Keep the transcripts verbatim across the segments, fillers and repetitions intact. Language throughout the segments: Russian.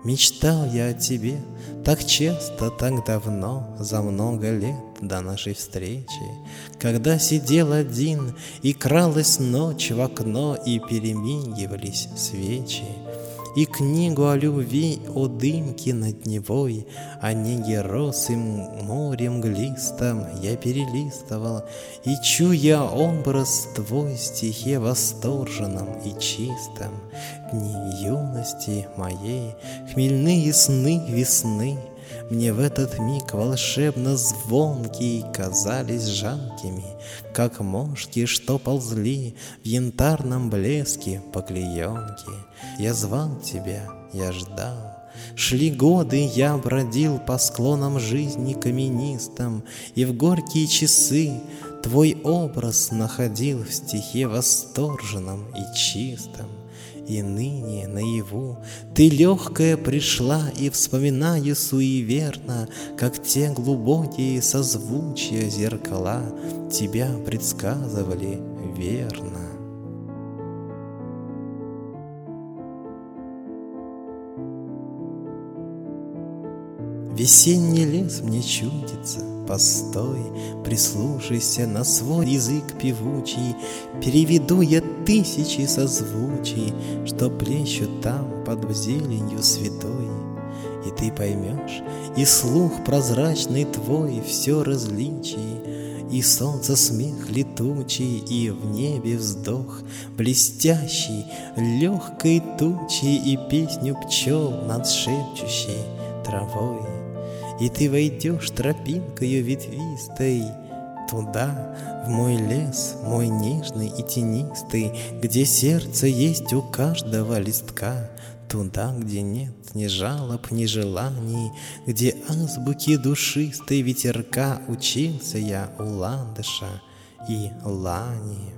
Мечтал я о тебе так часто, так давно, за много лет до нашей встречи, когда сидел один, и кралась ночь в окно, и перемигивались свечи. И книгу о любви, о дымке над Невой, о неге роз и морем мглистом я перелистывал, и, чуя образ твой, в стихе восторженном и чистом, дни юности моей, хмельные сны весны, мне в этот миг волшебно звонкие казались жалкими, как мошки, что ползли в янтарном блеске по клеенке. Я звал тебя, я ждал. Шли годы, я бродил по склонам жизни каменистым, и в горькие часы твой образ находил в стихе восторженном и чистом. И ныне наяву ты легкая пришла, и вспоминаю суеверно, как те глубокие созвучия зеркала тебя предсказывали верно. Весенний лес мне чудится, постой, прислушайся на свой язык певучий, переведу я тысячи созвучий, что плещут там под зеленью святой. И ты поймешь, и слух прозрачный твой все различий, и солнце смех летучий, и в небе вздох блестящий легкой тучей, и песню пчел над шепчущей травой. И ты войдешь тропинкою ветвистой туда, в мой лес, мой нежный и тенистый, где сердце есть у каждого листка, туда, где нет ни жалоб, ни желаний, где азбуки душистой ветерка учился я у ландыша и лани.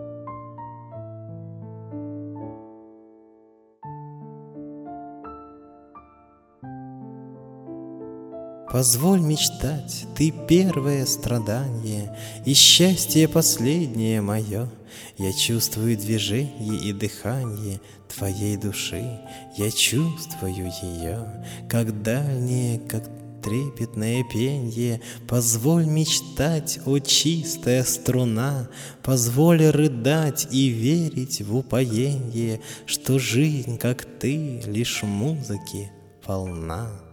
Позволь мечтать, ты первое страдание, и счастье последнее мое. Я чувствую движение и дыхание твоей души, я чувствую ее, как дальнее, как трепетное пенье. Позволь мечтать, о чистая струна, позволь рыдать и верить в упоенье, что жизнь, как ты, лишь музыки полна.